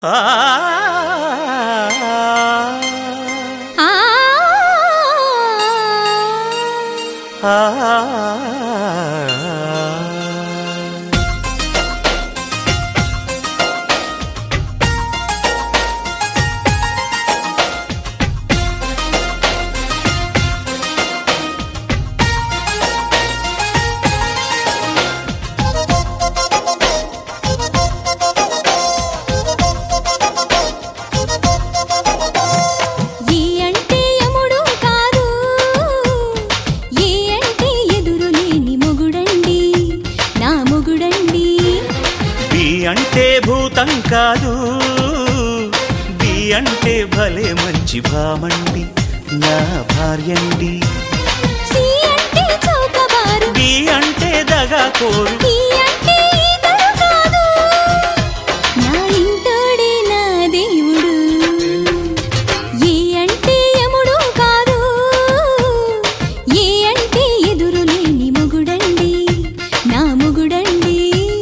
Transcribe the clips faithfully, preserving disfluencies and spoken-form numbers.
ఆ అంటే భూతం కాదు బి అంటే భలే మంచి భామండి నా భార్యండి సి అంటే చౌకబారు డి అంటే దగాకోరు ఈ అంటే ఇతరు కాదు నా ఇంటోడే నా దేవుడు ఏ అంటే యముడు కాదు ఏ అంటే ఎదురులేని మొగుడండి నా మొగుడండి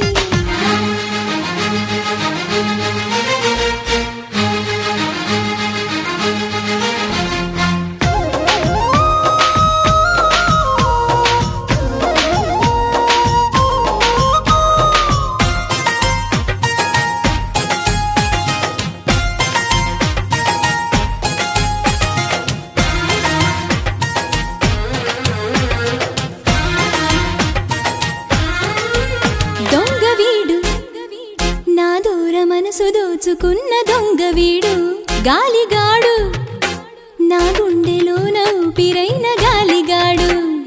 మనసు దోచుకున్న దొంగ వీడు గాలిగాడు నా గుండెలో ఊపిరైన గాలిగాడు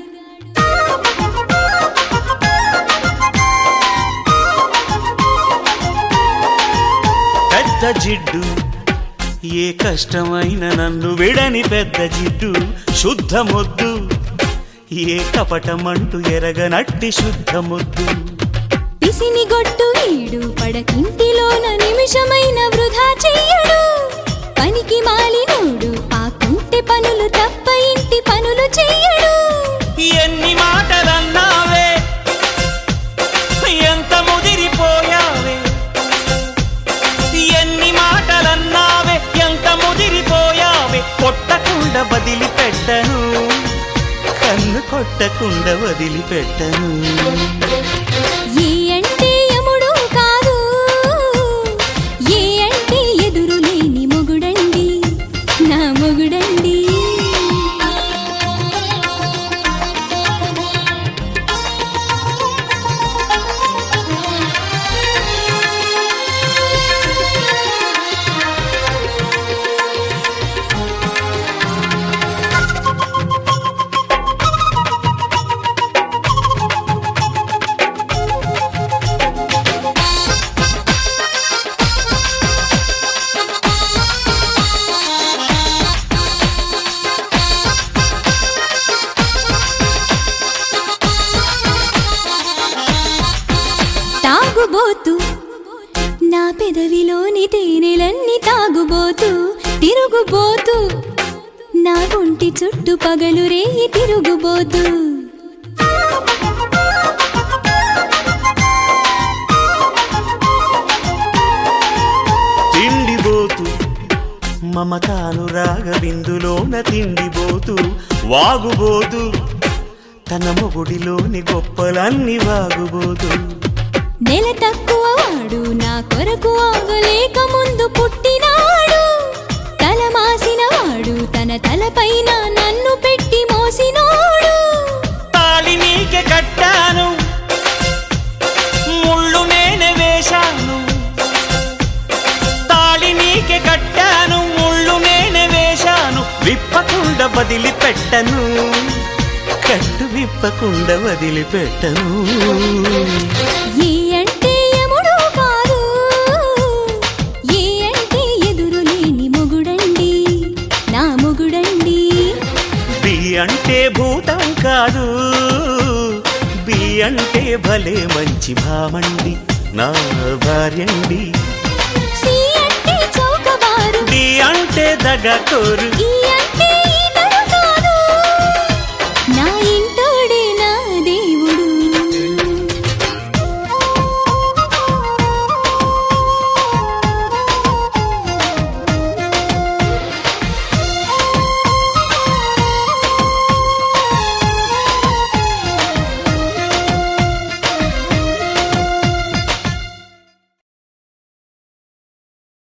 పెద్ద జిడ్డు ఏ కష్టమైన నన్ను విడని పెద్ద జిడ్డు శుద్ధ మొద్దు ఏ కపటమంటూ ఎరగనట్టి శుద్ధ మొద్దు పిసిని గొట్టు వీడు పడకింటిలోన నిమిషమైన వృధా చెయ్యడు పనికి మాలినోడు ఆ కుంటె పనులు తప్ప ఇంటి పనులు చెయ్యడు ఎన్ని మాటలన్నావే ఎంత ముదిరిపోయావే ఎన్ని మాటలన్నావే ఎంత ముదిరిపోయావే కొట్టకుండా వదిలిపెట్టను కన్ను కొట్టకుండా వదిలిపెట్టను ఏ అంటే యముడు కాదు ఏ అంటే ఎదురులేని మొగుడండి నా మొగుడండి తాగుబోతు నా పెదవిలోని తేనెలన్నీ తాగుబోతు తిరుగుబోతు నా గుంటి చుట్టూ పగలు రేయి తిరుగుబోతు తిండిబోతు మమతానురాగ బిందులోన తిండిబోతు వాగుబోతు తన మొగుడిలోని గొప్పలన్నీ వాగుబోతు నెల తక్కువ వాడు నా కొరకు ఆగలేక ముందు పుట్టినాడు తల మాసిన వాడు తన తలపైన నన్ను పెట్టి మోసినోడు తాళి నీకే కట్టాను ముళ్ళు నేనే వేశాను తాళి నీకే కట్టాను ముళ్ళు నేనే వేశాను విప్పకుండా వదిలిపెట్టను కట్టు విప్పకుండా వదిలిపెట్టను ఏ అంటే యముడు కాదు ఏ అంటే ఎదురులేని మొగుడండి నా మొగుడండి బి అంటే భూతం కాదు బి అంటే భలే మంచి భామండి నా భార్యండి సి అంటే చౌకబారు డి అంటే దగాకోరు ఈ అంటే